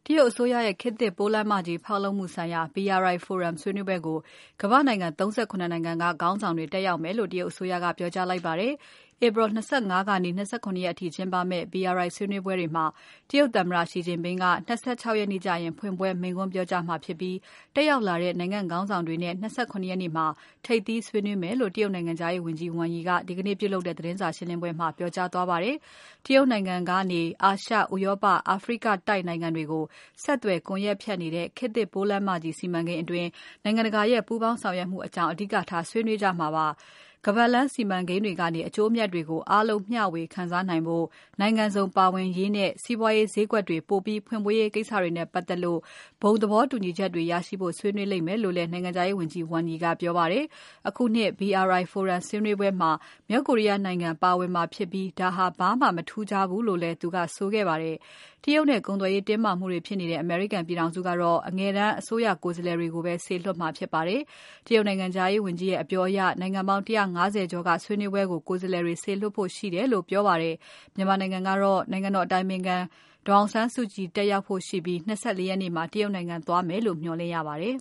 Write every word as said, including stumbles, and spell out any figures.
တရုတ်အစိုးရရဲ့ခေတ်သစ်ပိုးလမ်းမကြီးဖောက်လုပ်မှုဆိုင်ရာ B R I Forum ဆွေးနွေးပွဲကိုကမ္ဘာ့နိုင်ငံ ၃၇ နိုင်ငံကခေါင်းဆောင်တွေတက်ရောက်မယ်လို့တရုတ်အစိုးရကပြောကြားလိုက်ပါတယ်။ April ၂၅ ကနေ ၂၇ ရက်အထိကျင်းပမယ့် B R I ဆွေးနွေးပွဲတွေမှာတရုတ်သမ္မတ Xi Jinping က၂၆ ရက်နေ့ကျရင်ဖွင့်ပွဲမိန့်ခွန်းပြောကြားမှာဖြစ်ပြီးတက်ရောက်လာတဲ့နိုင်ငံခေါင်းဆောင်တွေနဲ့၂၇ ရက်နေ့မှာထိပ်သီးဆွေးနွေးမယ်လို့တရုတ်နိုင်ငံခြားရေးဝန်ကြီး Wang Yi ကဒီကနေ့ပြုလုပ်တဲ့သတင်းစာရှင်းပွဲမှာပြောကြားသွားပါတယ်။ တရုတ်နိုင်ငံကနေ အာရှ၊ ဥရောပ၊ အာဖရိကတိုက်နိုင်ငံတွေကိုဆက်သွယ်ကွန်ယက်ဖြတ်နေတဲ့ခေတ်သစ်ပိုးလမ်းမကြီးစီမံကိန်းအတွင်းနိုင်ငံတကာရဲ့ပူးပေါင်းဆောင်ရွက်မှုအကြောင်းအဓိကထားဆွေးနွေးကြမှာပါ။ ခါးပတ်လမ်းစီမံကိန်းတွေကနေအကျိုးအမြတ်တွေကိုအားလုံးမျှဝေခံစားနိုင်ဖို့နိုင်ငံစုံပါဝင်ရေးနဲ့စီးပွားရေးဈေးကွက်တွေပိုပြီးဖွင့်ပေးရေးကိစ္စတွေနဲ့ပတ်သက်လို့ဘုံသဘောတူညီချက်တွေရရှိဖို့ဆွေးနွေးလိမ့်မယ်လို့လည်းနိုင်ငံခြားရေးဝန်ကြီး Wang Yi ကပြောပါတယ်။ အခုနှစ် B R I Forum ဆွေးနွေးပွဲမှာမြောက်ကိုရီးယားနိုင်ငံပါဝင်မှာဖြစ်ပြီးဒါဟာဘာမှမထူးခြားဘူးလို့လည်းသူကဆိုခဲ့ပါတယ်။ တရုတ်နဲ့ကုန်သွယ်ရေးတင်းမာမှုတွေဖြစ်နေတဲ့အမေရိကန်ပြည်ထောင်စုကတော့အငယ်တန်းအစိုးရကိုယ်စားလှယ်တွေကိုပဲစေလွှတ်မှာဖြစ်ပါတယ်။ တရုတ်နိုင်ငံခြားရေးဝန်ကြီးရဲ့အပြောအရနိုင်ငံပေါင်း ၁၅၀ ကျော်ကဆွေးနွေးပွဲကိုကိုယ်စားလှယ်တွေစေလွှတ်ဖို့ရှိတယ်လို့ပြောပါတယ်။ မြန်မာနိုင်ငံကတော့နိုင်ငံတော်အတိုင်ပင်ခံဒေါ်အောင်ဆန်းစုကြည်တက်ရောက်ဖို့ရှိပြီး၂၄ ရက်နေ့မှာတရုတ်နိုင်ငံသွားမယ်လို့မျှော်လင့်ရပါတယ်